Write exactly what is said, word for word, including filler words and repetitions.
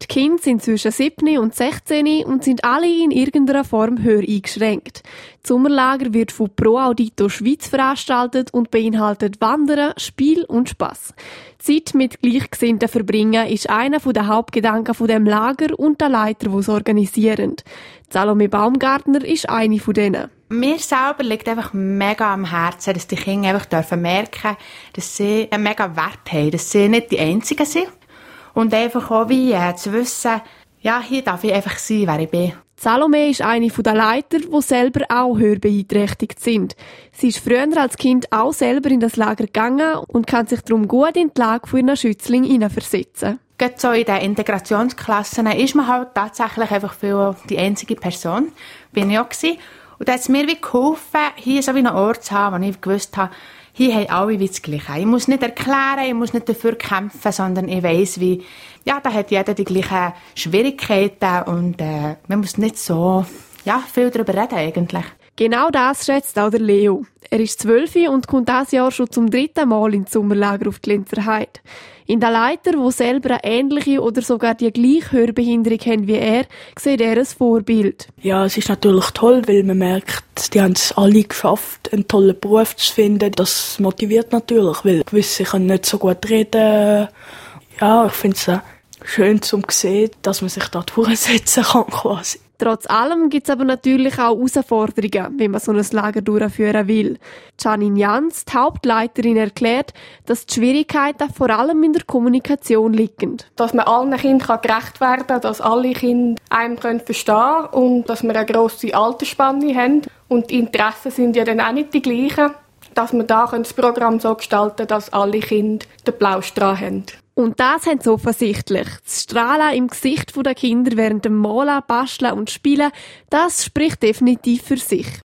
Die Kinder sind zwischen siebzehn und sechzehn und sind alle in irgendeiner Form höher eingeschränkt. Das Sommerlager wird von Pro Audito Schweiz veranstaltet und beinhaltet Wandern, Spiel und Spass. Zeit mit Gleichgesinnten verbringen ist einer der Hauptgedanken von dem Lager und der Leiter, die es organisieren. Salome Baumgartner ist eine von denen. Mir selber liegt einfach mega am Herzen, dass die Kinder einfach dürfen merken, dass sie einen mega Wert haben, dass sie nicht die Einzigen sind. Und einfach auch wie äh, zu wissen, ja, hier darf ich einfach sein, wer ich bin. Salome ist eine der Leiter, die selber auch hörbeeinträchtigt sind. Sie ist früher als Kind auch selber in das Lager gegangen und kann sich darum gut in die Lage von ihren Schützling hineinversetzen. Gerade so in den Integrationsklassen ist man halt tatsächlich einfach für die einzige Person. Bin ich auch gewesen. Und da hat es mir wie geholfen, hier so wie einen Ort zu haben, wo ich gewusst habe, hier haben alle wie das Gleiche. Ich muss nicht erklären, ich muss nicht dafür kämpfen, sondern ich weiss, wie, ja, da hat jeder die gleichen Schwierigkeiten und äh, man muss nicht so ja, viel darüber reden eigentlich. Genau das schätzt auch der Leo. Er ist zwölf und kommt dieses Jahr schon zum dritten Mal ins Sommerlager auf die Lenzer Heide. In den Leiter, die selber eine ähnliche oder sogar die gleiche Hörbehinderung haben wie er, sieht er ein Vorbild. Ja, es ist natürlich toll, weil man merkt, die haben es alle geschafft, einen tollen Beruf zu finden. Das motiviert natürlich, weil gewisse können nicht so gut reden. Ja, ich finde es schön zu sehen, dass man sich da durchsetzen kann quasi. Trotz allem gibt es aber natürlich auch Herausforderungen, wenn man so ein Lager durchführen will. Janine Jans, die Hauptleiterin, erklärt, dass die Schwierigkeiten vor allem in der Kommunikation liegen. Dass man allen Kindern gerecht werden kann, dass alle Kinder einem verstehen können und dass wir eine grosse Altersspanne haben. Und die Interessen sind ja dann auch nicht die gleichen, dass wir da das Programm so gestalten können, dass alle Kinder den Blaustrahl haben. Und das haben sie offensichtlich. Das Strahlen im Gesicht der Kinder während dem Malen, Basteln und Spielen, das spricht definitiv für sich.